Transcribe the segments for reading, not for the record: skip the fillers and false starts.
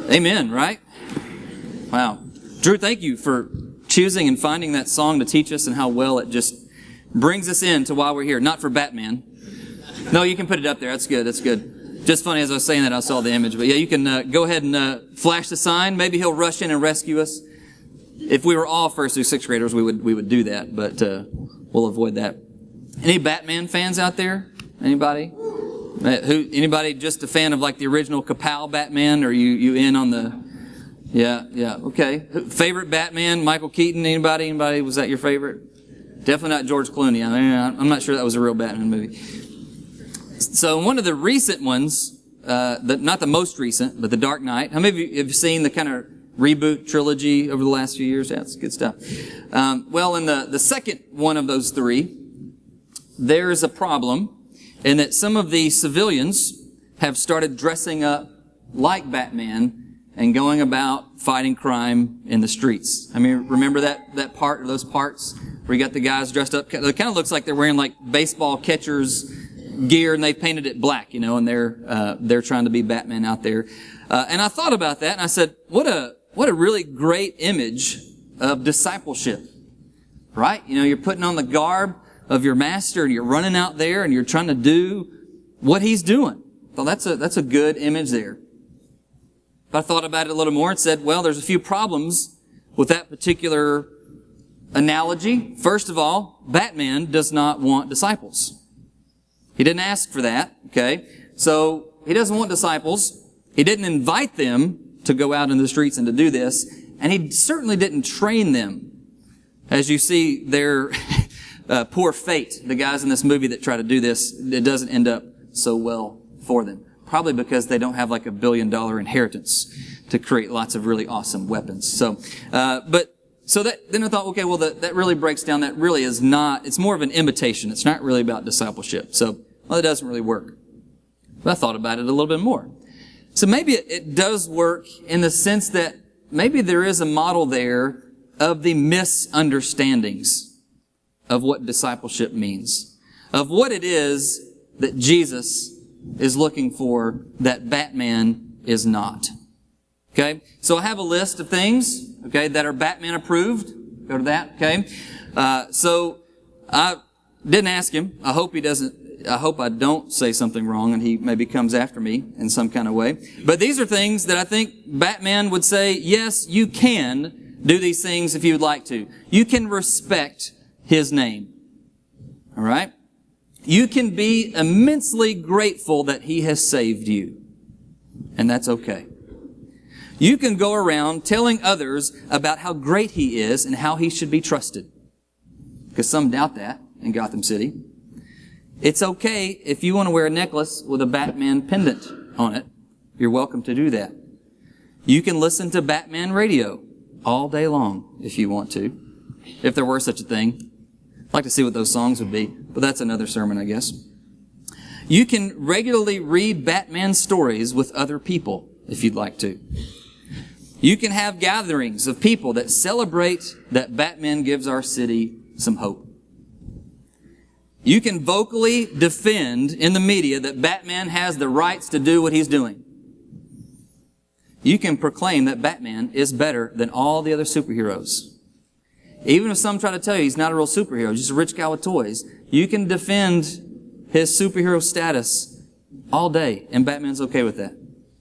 Amen, right? Wow. Drew, thank you for choosing and finding that song to teach us and how well it just brings us into why we're here. Not for Batman. No, you can put it up there. That's good. That's good. Just funny, as I was saying that, I saw the image. But yeah, you can go ahead and flash the sign. Maybe he'll rush in and rescue us. If we were all 1st through 6th graders, we would do that. But we'll avoid that. Any Batman fans out there? Anybody? Anybody just a fan of like the original Kapow Batman? Or you in on the... Yeah, okay. Favorite Batman, Michael Keaton, anybody? Was that your favorite? Definitely not George Clooney. I'm not sure that was a real Batman movie. So one of the recent ones, not the most recent, but The Dark Knight. How many of you have seen the kind of reboot trilogy over the last few years? Yeah, that's good stuff. Well, in the second one of those three, there is a problem in that some of the civilians have started dressing up like Batman and going about fighting crime in the streets. I mean, remember that part or those parts where you got the guys dressed up? It kind of looks like they're wearing like baseball catchers gear and they've painted it black, and they're trying to be Batman out there. And I thought about that and I said, what a really great image of discipleship, right? You're putting on the garb of your master and you're running out there and you're trying to do what he's doing. So that's a good image there. But I thought about it a little more and said, well, there's a few problems with that particular analogy. First of all, Batman does not want disciples. He didn't ask for that, okay? So he doesn't want disciples. He didn't invite them to go out in the streets and to do this. And he certainly didn't train them. As you see their poor fate, the guys in this movie that try to do this, it doesn't end up so well for them. Probably because they don't have like $1 billion inheritance to create lots of really awesome weapons. So then I thought, okay, well, that really breaks down. That really is not, it's more of an imitation. It's not really about discipleship. So, well, it doesn't really work. But I thought about it a little bit more. So maybe it does work in the sense that maybe there is a model there of the misunderstandings of what discipleship means, of what it is that Jesus is looking for that Batman is not. Okay? So I have a list of things, okay, that are Batman approved. Go to that, okay? So I didn't ask him. I hope I don't say something wrong and he maybe comes after me in some kind of way. But these are things that I think Batman would say, yes, you can do these things if you would like to. You can respect his name. All right? You can be immensely grateful that he has saved you. And that's okay. You can go around telling others about how great he is and how he should be trusted. Because some doubt that in Gotham City. It's okay if you want to wear a necklace with a Batman pendant on it. You're welcome to do that. You can listen to Batman radio all day long if you want to. If there were such a thing. I'd like to see what those songs would be, but that's another sermon, I guess. You can regularly read Batman stories with other people, if you'd like to. You can have gatherings of people that celebrate that Batman gives our city some hope. You can vocally defend in the media that Batman has the rights to do what he's doing. You can proclaim that Batman is better than all the other superheroes. Even if some try to tell you he's not a real superhero, just a rich guy with toys, you can defend his superhero status all day, and Batman's okay with that.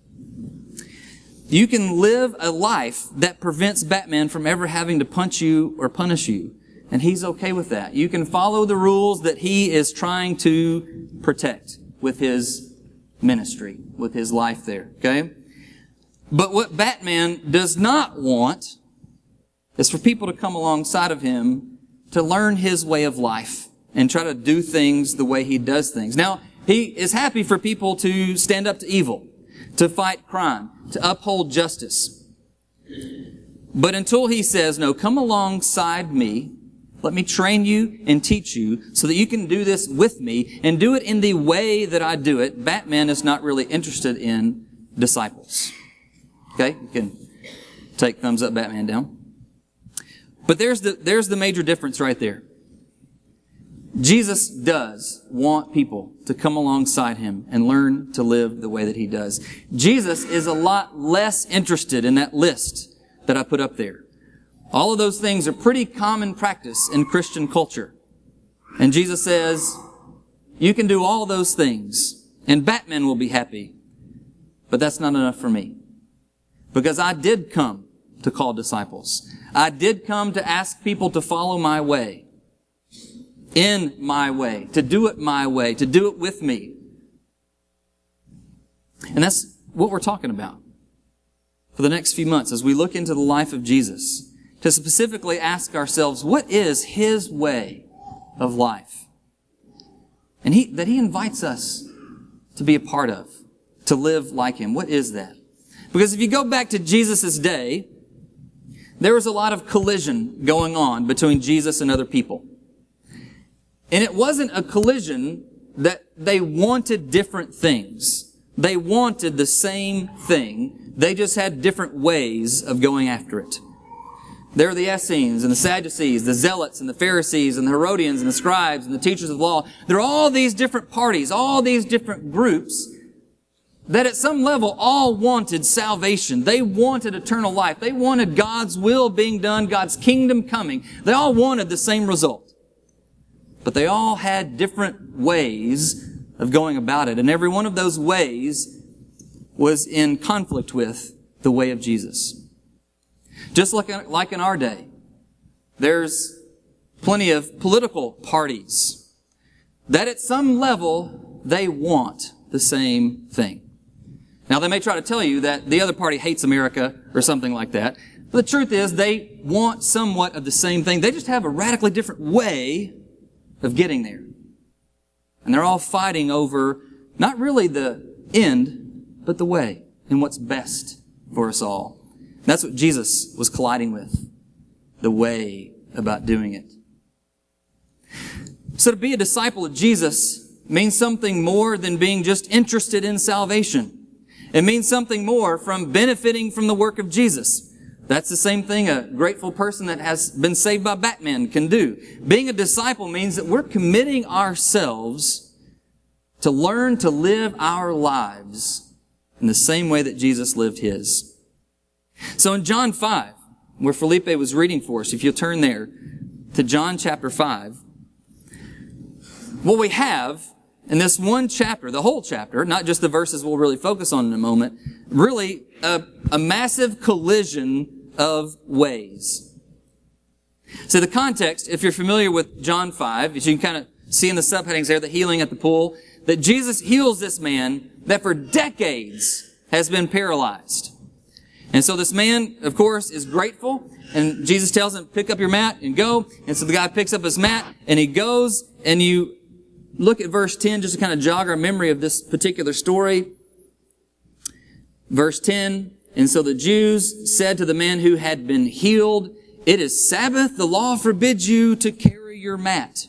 You can live a life that prevents Batman from ever having to punch you or punish you, and he's okay with that. You can follow the rules that he is trying to protect with his ministry, with his life there, okay? But what Batman does not want is for people to come alongside of him to learn his way of life and try to do things the way he does things. Now, he is happy for people to stand up to evil, to fight crime, to uphold justice. But until he says, no, come alongside me, let me train you and teach you so that you can do this with me and do it in the way that I do it, Batman is not really interested in disciples. Okay? You can take thumbs up, Batman down. But there's the major difference right there. Jesus does want people to come alongside Him and learn to live the way that He does. Jesus is a lot less interested in that list that I put up there. All of those things are pretty common practice in Christian culture. And Jesus says, you can do all those things, and Batman will be happy. But that's not enough for me. Because I did come to call disciples. I did come to ask people to follow my way. In my way. To do it my way. To do it with me. And that's what we're talking about for the next few months as we look into the life of Jesus. To specifically ask ourselves, what is His way of life? And that He invites us to be a part of. To live like Him. What is that? Because if you go back to Jesus' day, there was a lot of collision going on between Jesus and other people. And it wasn't a collision that they wanted different things. They wanted the same thing. They just had different ways of going after it. There are the Essenes and the Sadducees, the Zealots and the Pharisees and the Herodians and the scribes and the teachers of the law. There are all these different parties, all these different groups that at some level all wanted salvation. They wanted eternal life. They wanted God's will being done, God's kingdom coming. They all wanted the same result. But they all had different ways of going about it. And every one of those ways was in conflict with the way of Jesus. Just like in our day, there's plenty of political parties that at some level they want the same thing. Now, they may try to tell you that the other party hates America or something like that. But the truth is they want somewhat of the same thing. They just have a radically different way of getting there. And they're all fighting over not really the end, but the way and what's best for us all. That's what Jesus was colliding with. The way about doing it. So to be a disciple of Jesus means something more than being just interested in salvation. It means something more from benefiting from the work of Jesus. That's the same thing a grateful person that has been saved by Batman can do. Being a disciple means that we're committing ourselves to learn to live our lives in the same way that Jesus lived His. So in John 5, where Felipe was reading for us, if you'll turn there to John chapter 5, what we have in this one chapter, the whole chapter, not just the verses we'll really focus on in a moment, really a massive collision of ways. So the context, if you're familiar with John 5, as you can kind of see in the subheadings there, the healing at the pool, that Jesus heals this man that for decades has been paralyzed. And so this man, of course, is grateful, and Jesus tells him, pick up your mat and go. And so the guy picks up his mat and he goes, and you look at verse 10 just to kind of jog our memory of this particular story. Verse 10, and so the Jews said to the man who had been healed, it is Sabbath, the law forbids you to carry your mat.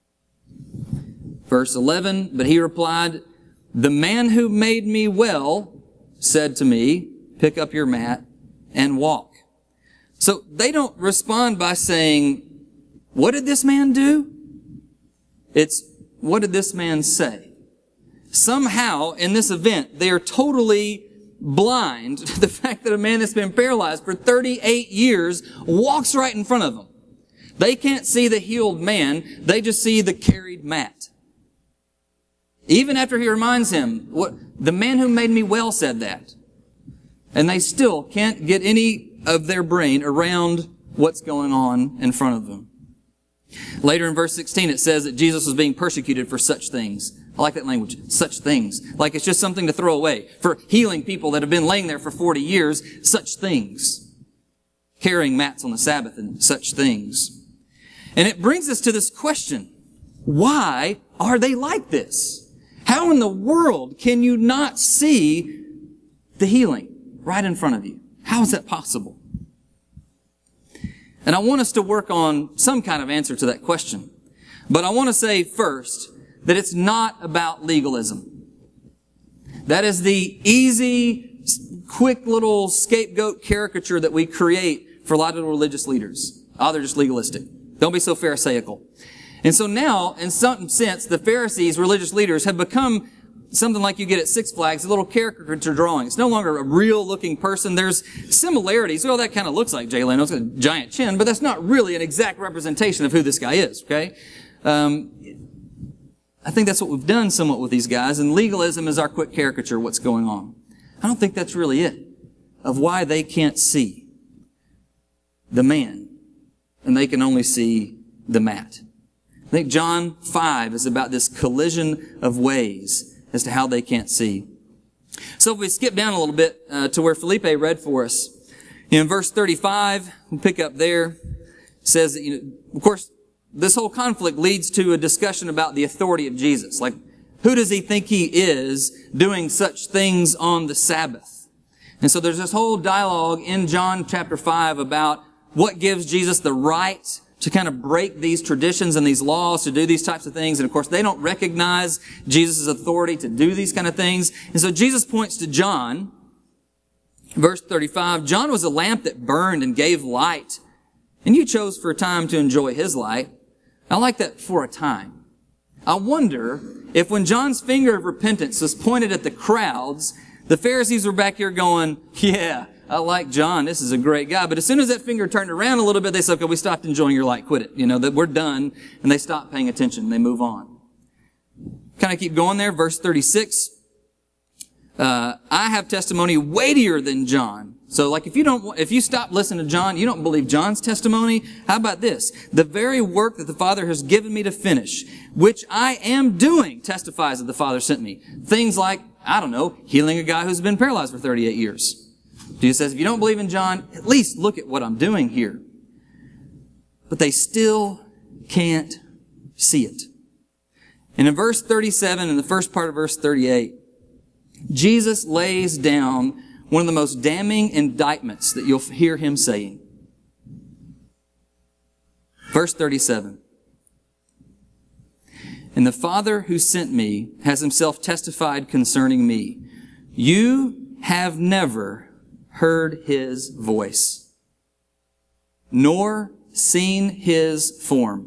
Verse 11, but he replied, the man who made me well said to me, pick up your mat and walk. So they don't respond by saying, what did this man do? It's, what did this man say? Somehow, in this event, they are totally blind to the fact that a man that's been paralyzed for 38 years walks right in front of them. They can't see the healed man. They just see the carried mat. Even after he reminds him, the man who made me well said that. And they still can't get any of their brain around what's going on in front of them. Later in verse 16, it says that Jesus was being persecuted for such things. I like that language. Such things. Like it's just something to throw away. For healing people that have been laying there for 40 years, such things. Carrying mats on the Sabbath and such things. And it brings us to this question. Why are they like this? How in the world can you not see the healing right in front of you? How is that possible? And I want us to work on some kind of answer to that question. But I want to say first that it's not about legalism. That is the easy, quick little scapegoat caricature that we create for a lot of religious leaders. Oh, they're just legalistic. Don't be so pharisaical. And so now, in some sense, the Pharisees, religious leaders, have become something like you get at Six Flags, a little caricature drawing. It's no longer a real-looking person. There's similarities. Well, that kind of looks like Jay Leno's got a giant chin, but that's not really an exact representation of who this guy is, okay? I think that's what we've done somewhat with these guys, and legalism is our quick caricature of what's going on. I don't think that's really it, of why they can't see the man, and they can only see the mat. I think John 5 is about this collision of ways as to how they can't see. So if we skip down a little bit to where Felipe read for us, in verse 35, we'll pick up there, says that, of course, this whole conflict leads to a discussion about the authority of Jesus. Like, who does he think he is doing such things on the Sabbath? And so there's this whole dialogue in John chapter 5 about what gives Jesus the right to kind of break these traditions and these laws, to do these types of things. And of course, they don't recognize Jesus' authority to do these kind of things. And so Jesus points to John, verse 35, John was a lamp that burned and gave light, and you chose for a time to enjoy his light. I like that, for a time. I wonder if when John's finger of repentance was pointed at the crowds, the Pharisees were back here going, yeah, I like John. This is a great guy. But as soon as that finger turned around a little bit, they said, okay, we stopped enjoying your light. Quit it. That we're done. And they stopped paying attention. They move on. Kind of keep going there. Verse 36. I have testimony weightier than John. So like if you stop listening to John, you don't believe John's testimony. How about this? The very work that the Father has given me to finish, which I am doing, testifies that the Father sent me. Things like, I don't know, healing a guy who's been paralyzed for 38 years. Jesus says, if you don't believe in John, at least look at what I'm doing here. But they still can't see it. And in verse 37 and the first part of verse 38, Jesus lays down one of the most damning indictments that you'll hear him saying. Verse 37. And the Father who sent me has himself testified concerning me. You have never heard his voice, nor seen his form,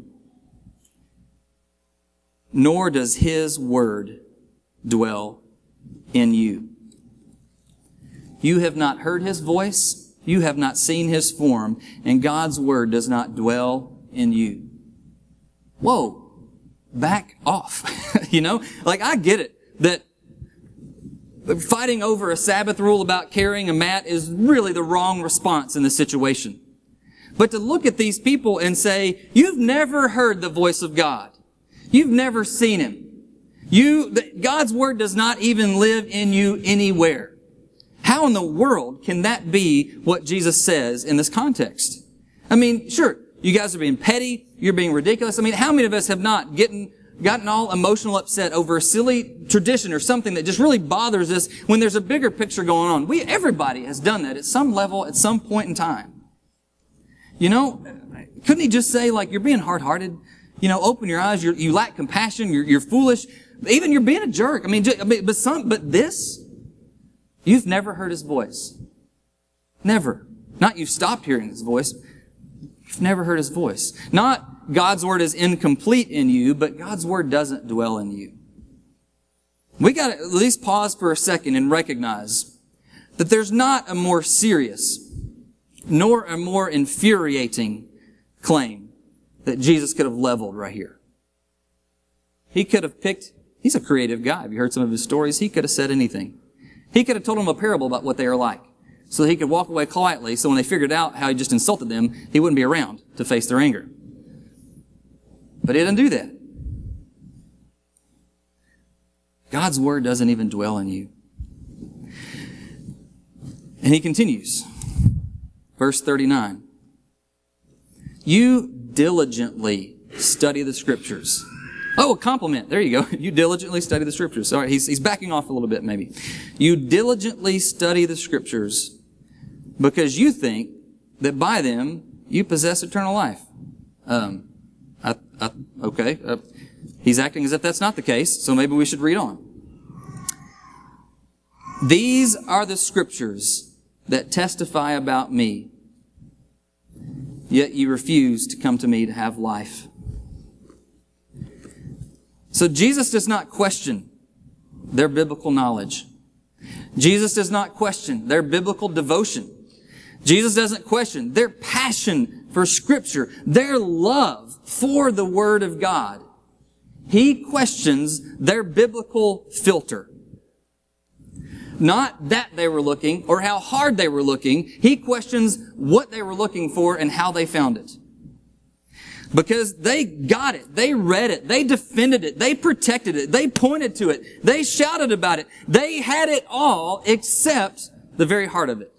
nor does his word dwell in you. You have not heard his voice, you have not seen his form, and God's word does not dwell in you. Whoa, back off. I get it, that fighting over a Sabbath rule about carrying a mat is really the wrong response in this situation. But to look at these people and say, you've never heard the voice of God. You've never seen him. God's word does not even live in you anywhere. How in the world can that be what Jesus says in this context? I mean, sure, you guys are being petty. You're being ridiculous. I mean, how many of us have not gotten all emotional upset over a silly tradition or something that just really bothers us when there's a bigger picture going on? Everybody has done that at some level, at some point in time. Couldn't he just say, like, you're being hard-hearted? Open your eyes. You lack compassion. You're foolish. Even you're being a jerk. But this, you've never heard his voice. Never. Not you've stopped hearing his voice. You've never heard his voice. Not God's word is incomplete in you, but God's word doesn't dwell in you. We got to at least pause for a second and recognize that there's not a more serious nor a more infuriating claim that Jesus could have leveled right here. He could have picked, he's a creative guy. Have you heard some of his stories? He could have said anything. He could have told them a parable about what they are like, so that he could walk away quietly, so when they figured out how he just insulted them, he wouldn't be around to face their anger. But he didn't do that. God's word doesn't even dwell in you. And he continues. Verse 39. You diligently study the scriptures. Oh, a compliment. There you go. You diligently study the scriptures. All right, he's backing off a little bit maybe. You diligently study the scriptures because you think that by them you possess eternal life. Okay. He's acting as if that's not the case, so maybe we should read on. These are the scriptures that testify about me, yet you refuse to come to me to have life. So Jesus does not question their biblical knowledge. Jesus does not question their biblical devotion. Jesus doesn't question their passion for Scripture, their love for the Word of God. He questions their biblical filter. Not that they were looking or how hard they were looking. He questions what they were looking for and how they found it. Because they got it. They read it. They defended it. They protected it. They pointed to it. They shouted about it. They had it all except the very heart of it.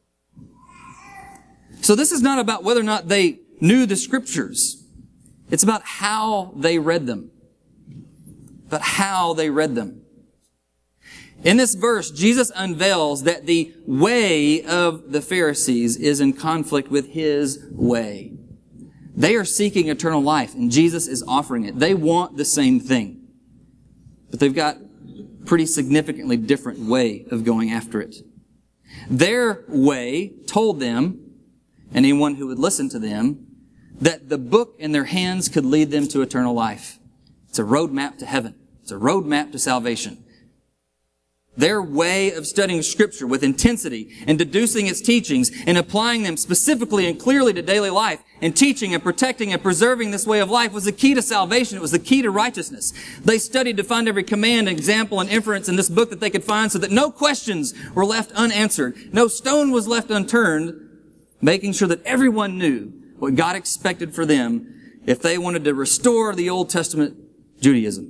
So this is not about whether or not they knew the Scriptures. It's about how they read them. About how they read them. In this verse, Jesus unveils that the way of the Pharisees is in conflict with His way. They are seeking eternal life, and Jesus is offering it. They want the same thing. But they've got a pretty significantly different way of going after it. Their way told them, and anyone who would listen to them, that the book in their hands could lead them to eternal life. It's a roadmap to heaven. It's a roadmap to salvation. Their way of studying Scripture with intensity and deducing its teachings and applying them specifically and clearly to daily life and teaching and protecting and preserving this way of life was the key to salvation. It was the key to righteousness. They studied to find every command, example, and inference in this book that they could find so that no questions were left unanswered. No stone was left unturned, making sure that everyone knew what God expected for them if they wanted to restore the Old Testament Judaism.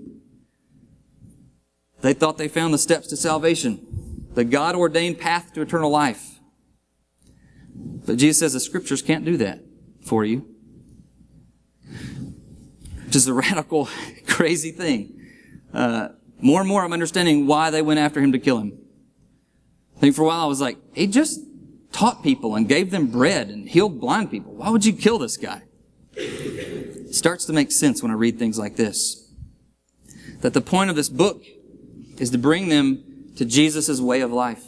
They thought they found the steps to salvation, the God-ordained path to eternal life. But Jesus says the Scriptures can't do that for you. Which is a radical, crazy thing. More and more I'm understanding why they went after Him to kill Him. I think for a while I was like, He just taught people and gave them bread and healed blind people. Why would you kill this guy? It starts to make sense when I read things like this. That the point of this book is to bring them to Jesus' way of life.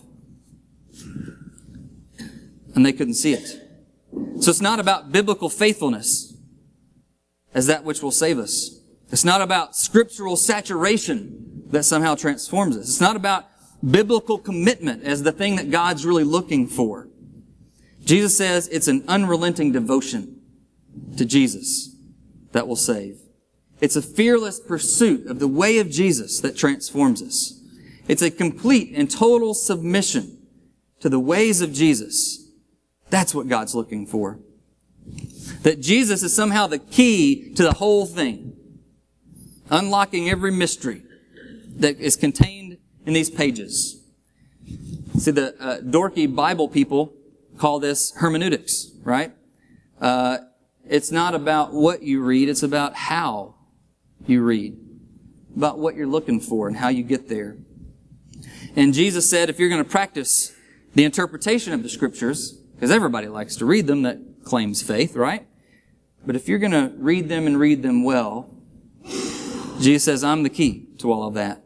And they couldn't see it. So it's not about biblical faithfulness as that which will save us. It's not about scriptural saturation that somehow transforms us. It's not about biblical commitment as the thing that God's really looking for. Jesus says it's an unrelenting devotion to Jesus that will save. It's a fearless pursuit of the way of Jesus that transforms us. It's a complete and total submission to the ways of Jesus. That's what God's looking for. That Jesus is somehow the key to the whole thing, unlocking every mystery that is contained in these pages. See, the dorky Bible people call this hermeneutics, right? It's not about what you read, it's about how you read, about what you're looking for and how you get there. And Jesus said, if you're going to practice the interpretation of the Scriptures, because everybody likes to read them that claims faith, right? But if you're going to read them and read them well, Jesus says, I'm the key to all of that.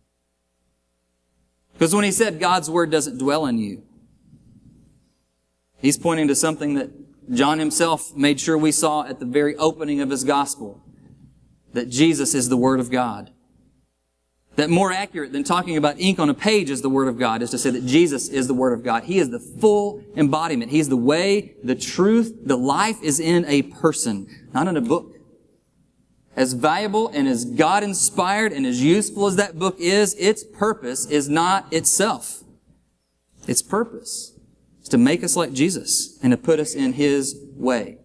Because when He said God's Word doesn't dwell in you, He's pointing to something that John himself made sure we saw at the very opening of his gospel. That Jesus is the Word of God. That more accurate than talking about ink on a page is the Word of God is to say that Jesus is the Word of God. He is the full embodiment. He's the way, the truth, the life is in a person, not in a book. As valuable and as God-inspired and as useful as that book is, its purpose is not itself. Its purpose is to make us like Jesus and to put us in His way.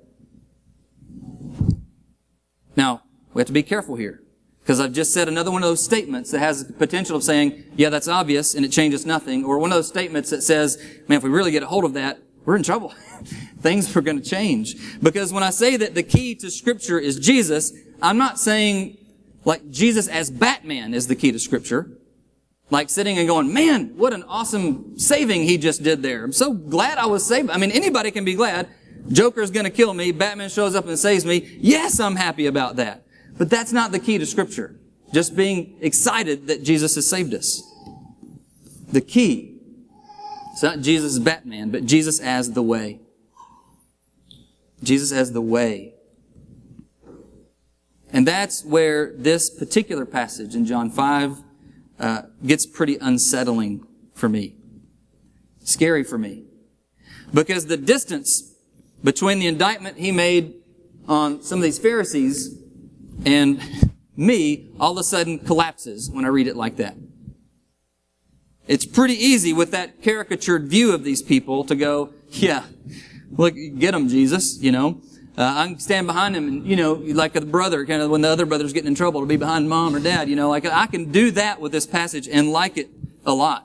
Now, we have to be careful here. Because I've just said another one of those statements that has the potential of saying, yeah, that's obvious and it changes nothing. Or one of those statements that says, man, if we really get a hold of that, we're in trouble. Things are going to change. Because when I say that the key to Scripture is Jesus, I'm not saying like Jesus as Batman is the key to Scripture. Like sitting and going, man, what an awesome saving he just did there. I'm so glad I was saved. I mean, anybody can be glad. Joker's going to kill me. Batman shows up and saves me. Yes, I'm happy about that. But that's not the key to Scripture. Just being excited that Jesus has saved us. The key, it's not Jesus as Batman, but Jesus as the way. Jesus as the way. And that's where this particular passage in John 5 gets pretty unsettling for me. Scary for me. Because the distance between the indictment he made on some of these Pharisees and me all of a sudden collapses when I read it like that. It's pretty easy with that caricatured view of these people to go, yeah, look, get them, Jesus, you know. I can stand behind him and, you know, like a brother, kind of when the other brother's getting in trouble, to be behind mom or dad, you know, like I can do that with this passage and like it a lot.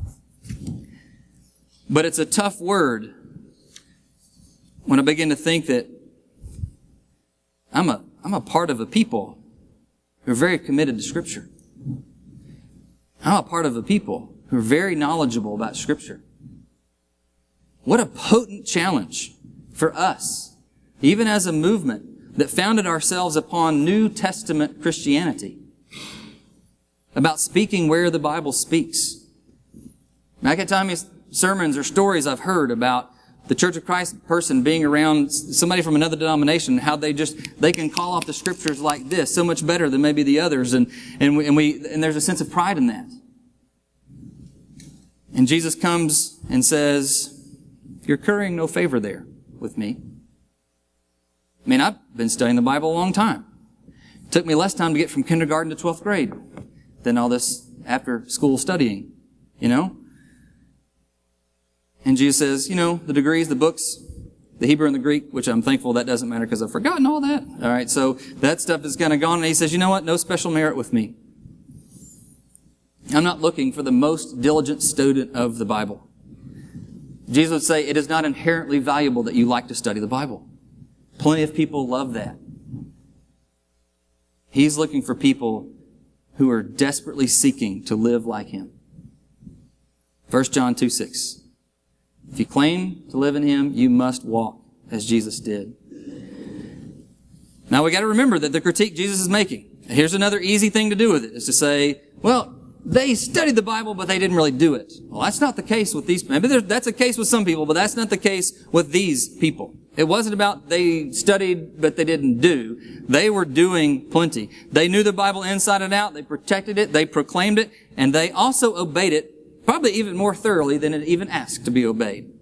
But it's a tough word when I begin to think that I'm a part of a people who are very committed to Scripture. I'm a part of a people who are very knowledgeable about Scripture. What a potent challenge for us, even as a movement that founded ourselves upon New Testament Christianity, about speaking where the Bible speaks. I can tell you sermons or stories I've heard about the Church of Christ person being around somebody from another denomination, how they can call off the Scriptures like this so much better than maybe the others, and there's a sense of pride in that. And Jesus comes and says, "You're currying no favor there with me." I mean, I've been studying the Bible a long time. It took me less time to get from kindergarten to 12th grade than all this after school studying, you know? And Jesus says, you know, the degrees, the books, the Hebrew and the Greek, which I'm thankful that doesn't matter because I've forgotten all that. All right, so that stuff is kind of gone. And he says, you know what? No special merit with me. I'm not looking for the most diligent student of the Bible. Jesus would say, it is not inherently valuable that you like to study the Bible. Plenty of people love that. He's looking for people who are desperately seeking to live like Him. 1 John 2:6. If you claim to live in Him, you must walk as Jesus did. Now we got to remember that the critique Jesus is making, here's another easy thing to do with it, is to say, well, they studied the Bible, but they didn't really do it. Well, that's not the case with these. Maybe that's a case with some people, but that's not the case with these people. It wasn't about they studied, but they didn't do. They were doing plenty. They knew the Bible inside and out. They protected it. They proclaimed it. And they also obeyed it, probably even more thoroughly than it even asked to be obeyed.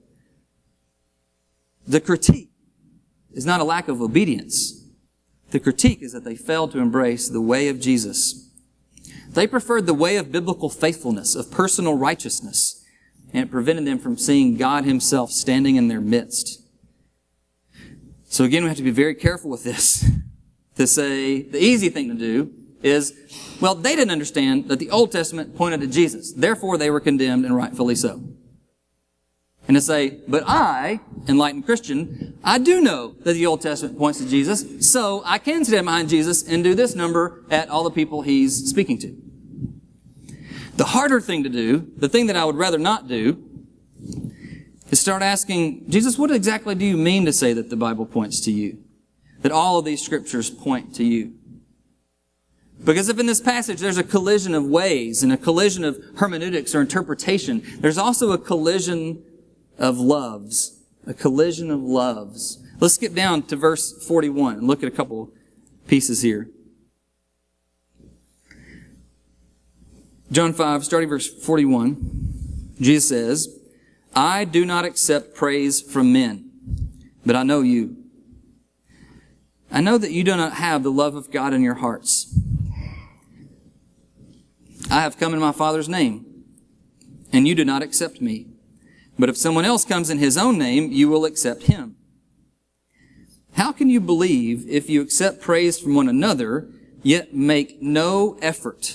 The critique is not a lack of obedience. The critique is that they failed to embrace the way of Jesus. They preferred the way of biblical faithfulness, of personal righteousness, and it prevented them from seeing God Himself standing in their midst. So again, we have to be very careful with this. To say, the easy thing to do is, well, they didn't understand that the Old Testament pointed to Jesus. Therefore, they were condemned, and rightfully so. And to say, but I, enlightened Christian, I do know that the Old Testament points to Jesus, so I can stand behind Jesus and do this number at all the people He's speaking to. The harder thing to do, the thing that I would rather not do, is start asking, Jesus, what exactly do you mean to say that the Bible points to you? That all of these scriptures point to you? Because if in this passage there's a collision of ways and a collision of hermeneutics or interpretation, there's also a collision of loves. A collision of loves. Let's skip down to verse 41 and look at a couple pieces here. John 5, starting verse 41, Jesus says, I do not accept praise from men, but I know you. I know that you do not have the love of God in your hearts. I have come in my Father's name, and you do not accept me. But if someone else comes in his own name, you will accept him. How can you believe if you accept praise from one another, yet make no effort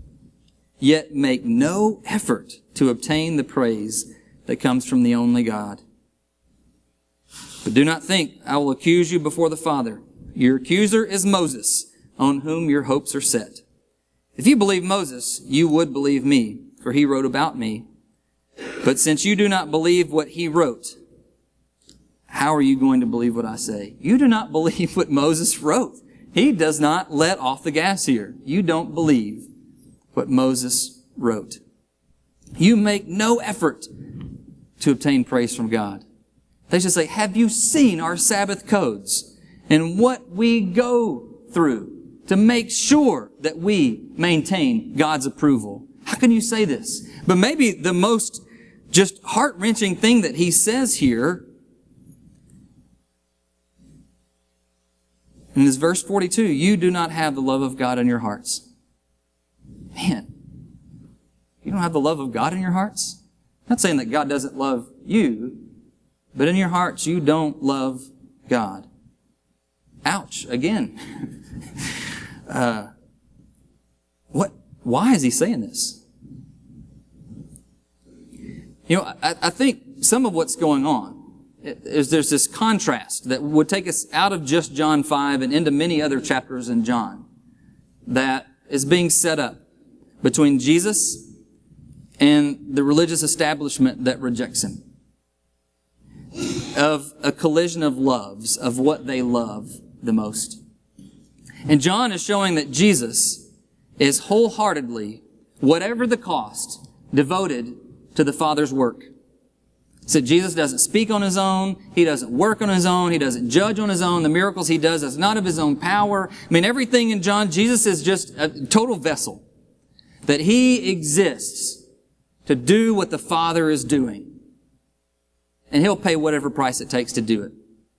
to obtain the praise that comes from the only God? But do not think I will accuse you before the Father. Your accuser is Moses, on whom your hopes are set. If you believe Moses, you would believe me, for he wrote about me. But since you do not believe what he wrote, how are you going to believe what I say? You do not believe what Moses wrote. He does not let off the gas here. You don't believe what Moses wrote. You make no effort to obtain praise from God. They should say, have you seen our Sabbath codes and what we go through to make sure that we maintain God's approval. How can you say this? But maybe the most just heart-wrenching thing that he says here in this verse 42, you do not have the love of God in your hearts. Man, you don't have the love of God in your hearts? I'm not saying that God doesn't love you, but in your hearts you don't love God. Ouch, again. Why is he saying this? You know, I think some of what's going on is there's this contrast that would take us out of just John 5 and into many other chapters in John that is being set up between Jesus and the religious establishment that rejects him. Of a collision of loves, of what they love the most. And John is showing that Jesus is wholeheartedly, whatever the cost, devoted to the Father's work. So Jesus doesn't speak on his own. He doesn't work on his own. He doesn't judge on his own. The miracles he does is not of his own power. I mean, everything in John, Jesus is just a total vessel. That he exists to do what the Father is doing. And he'll pay whatever price it takes to do it.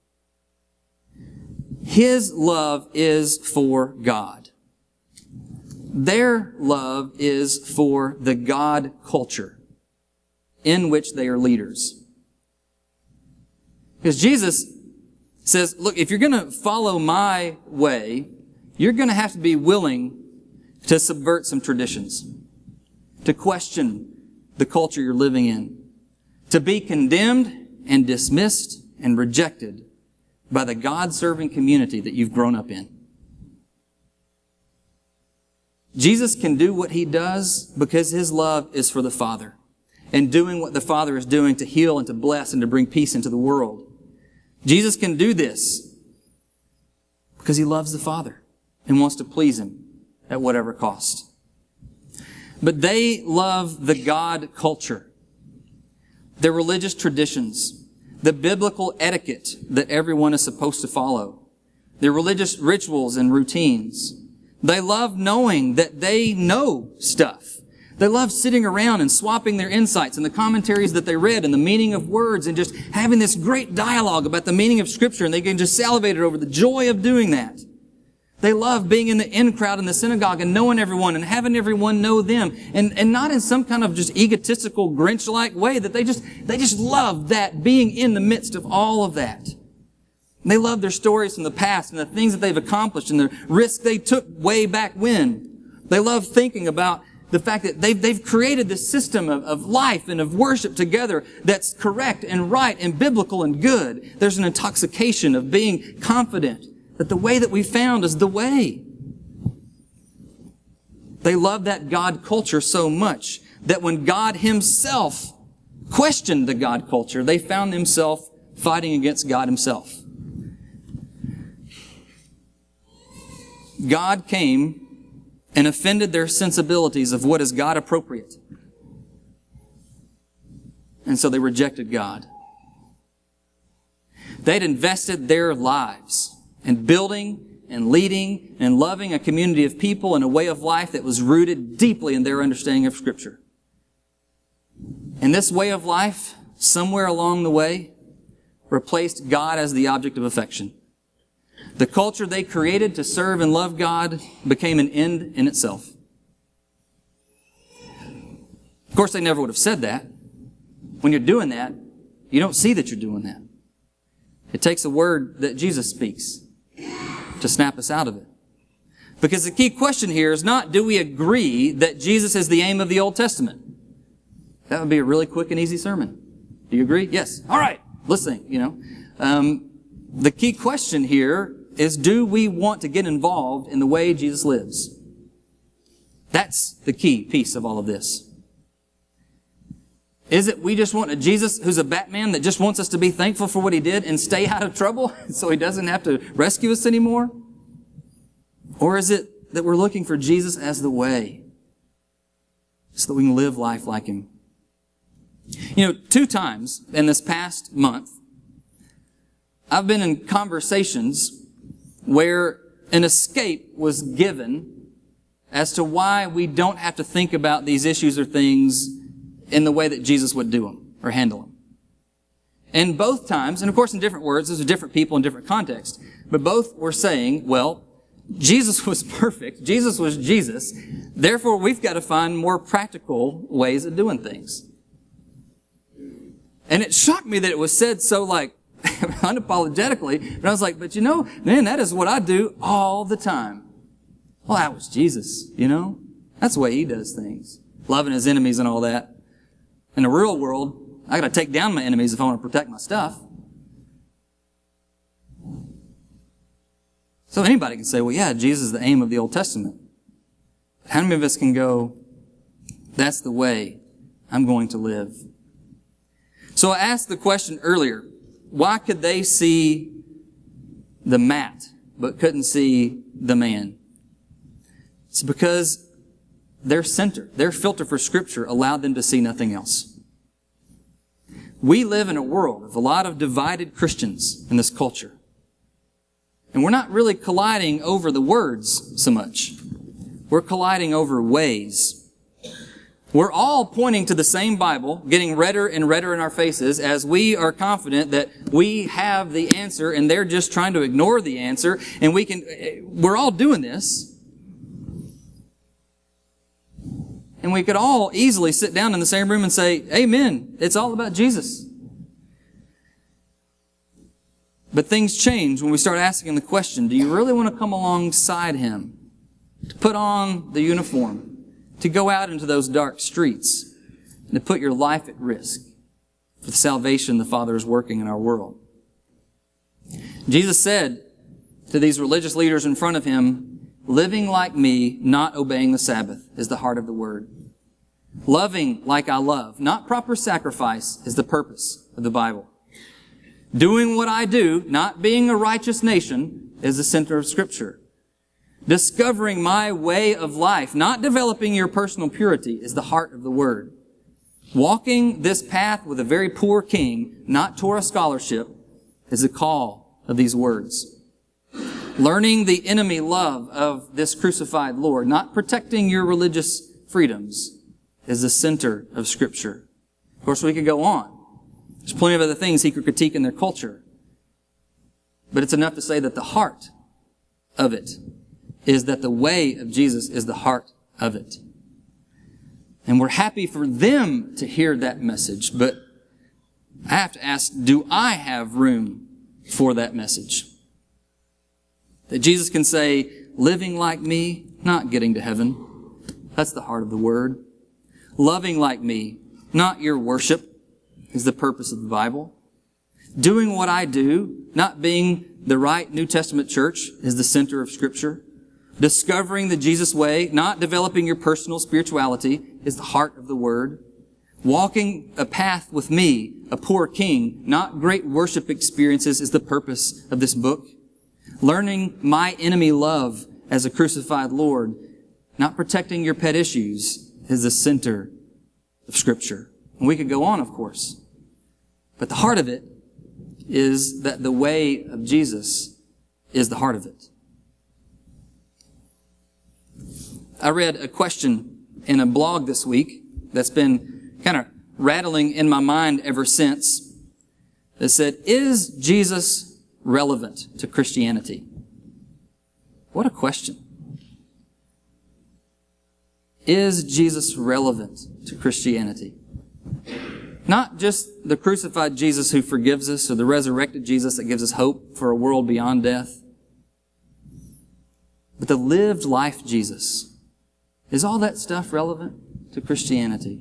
His love is for God. Their love is for the God culture in which they are leaders. Because Jesus says, look, if you're going to follow my way, you're going to have to be willing to subvert some traditions, to question the culture you're living in, to be condemned and dismissed and rejected by the God-serving community that you've grown up in. Jesus can do what he does because his love is for the Father. And doing what the Father is doing to heal and to bless and to bring peace into the world. Jesus can do this because he loves the Father and wants to please him at whatever cost. But they love the God culture, their religious traditions, the biblical etiquette that everyone is supposed to follow, their religious rituals and routines. They love knowing that they know stuff. They love sitting around and swapping their insights and the commentaries that they read and the meaning of words and just having this great dialogue about the meaning of Scripture, and they can just salivate over the joy of doing that. They love being in the in crowd in the synagogue and knowing everyone and having everyone know them, and not in some kind of just egotistical Grinch-like way, that they just love that, being in the midst of all of that. And they love their stories from the past and the things that they've accomplished and the risks they took way back when. They love thinking about the fact that they've created this system of life and of worship together that's correct and right and biblical and good. There's an intoxication of being confident that the way that we found is the way. They love that God culture so much that when God himself questioned the God culture, they found themselves fighting against God himself. God came and offended their sensibilities of what is God appropriate. And so they rejected God. They'd invested their lives in building and leading and loving a community of people and a way of life that was rooted deeply in their understanding of Scripture. And this way of life, somewhere along the way, replaced God as the object of affection. The culture they created to serve and love God became an end in itself. Of course, they never would have said that. When you're doing that, you don't see that you're doing that. It takes a word that Jesus speaks to snap us out of it. Because the key question here is not, do we agree that Jesus is the aim of the Old Testament? That would be a really quick and easy sermon. Do you agree? Yes. All right. Listening, The key question here is, do we want to get involved in the way Jesus lives? That's the key piece of all of this. Is it we just want a Jesus who's a Batman that just wants us to be thankful for what he did and stay out of trouble so he doesn't have to rescue us anymore? Or is it that we're looking for Jesus as the way so that we can live life like him? 2 times in this past month, I've been in conversations where an escape was given as to why we don't have to think about these issues or things in the way that Jesus would do them or handle them. And both times, and of course in different words, those are different people in different contexts, but both were saying, well, Jesus was perfect. Jesus was Jesus. Therefore, we've got to find more practical ways of doing things. And it shocked me that it was said so unapologetically, but I was like, but man, that is what I do all the time. Well, that was Jesus, That's the way He does things. Loving His enemies and all that. In the real world, I got to take down my enemies if I want to protect my stuff. So anybody can say, well, yeah, Jesus is the aim of the Old Testament. But how many of us can go, that's the way I'm going to live? So I asked the question earlier, why could they see the mat but couldn't see the man? It's because their center, their filter for Scripture allowed them to see nothing else. We live in a world of a lot of divided Christians in this culture. And we're not really colliding over the words so much. We're colliding over ways. We're all pointing to the same Bible, getting redder and redder in our faces as we are confident that we have the answer and they're just trying to ignore the answer. And we're all doing this. And we could all easily sit down in the same room and say, amen, it's all about Jesus. But things change when we start asking the question, do you really want to come alongside Him? To put on the uniform, to go out into those dark streets, and to put your life at risk for the salvation the Father is working in our world. Jesus said to these religious leaders in front of Him, living like me, not obeying the Sabbath, is the heart of the Word. Loving like I love, not proper sacrifice, is the purpose of the Bible. Doing what I do, not being a righteous nation, is the center of Scripture. Discovering my way of life, not developing your personal purity, is the heart of the Word. Walking this path with a very poor king, not Torah scholarship, is the call of these words. Learning the enemy love of this crucified Lord, not protecting your religious freedoms, is the center of Scripture. Of course, we could go on. There's plenty of other things he could critique in their culture. But it's enough to say that the heart of it is that the way of Jesus is the heart of it. And we're happy for them to hear that message, but I have to ask, do I have room for that message? That Jesus can say, living like me, not getting to heaven. That's the heart of the Word. Loving like me, not your worship, is the purpose of the Bible. Doing what I do, not being the right New Testament church, is the center of Scripture. Discovering the Jesus way, not developing your personal spirituality, is the heart of the Word. Walking a path with me, a poor king, not great worship experiences, is the purpose of this book. Learning my enemy love as a crucified Lord, not protecting your pet issues, is the center of Scripture. And we could go on, of course. But the heart of it is that the way of Jesus is the heart of it. I read a question in a blog this week that's been kind of rattling in my mind ever since. That said, is Jesus relevant to Christianity? What a question. Is Jesus relevant to Christianity? Not just the crucified Jesus who forgives us or the resurrected Jesus that gives us hope for a world beyond death, but the lived life Jesus. Is all that stuff relevant to Christianity?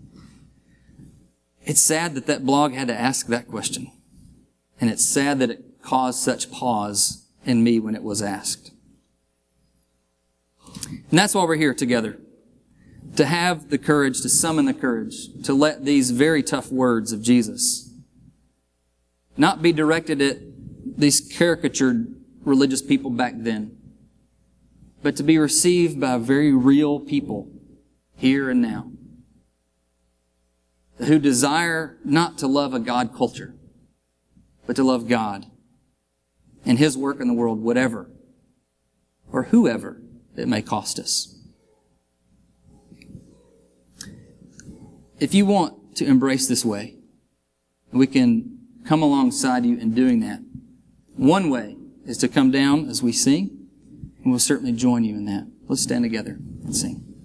It's sad that that blog had to ask that question. And it's sad that it caused such pause in me when it was asked. And that's why we're here together. To have the courage, to summon the courage, to let these very tough words of Jesus not be directed at these caricatured religious people back then, but to be received by very real people here and now who desire not to love a God culture, but to love God and His work in the world, whatever or whoever it may cost us. If you want to embrace this way, we can come alongside you in doing that. One way is to come down as we sing, and we'll certainly join you in that. Let's stand together and sing.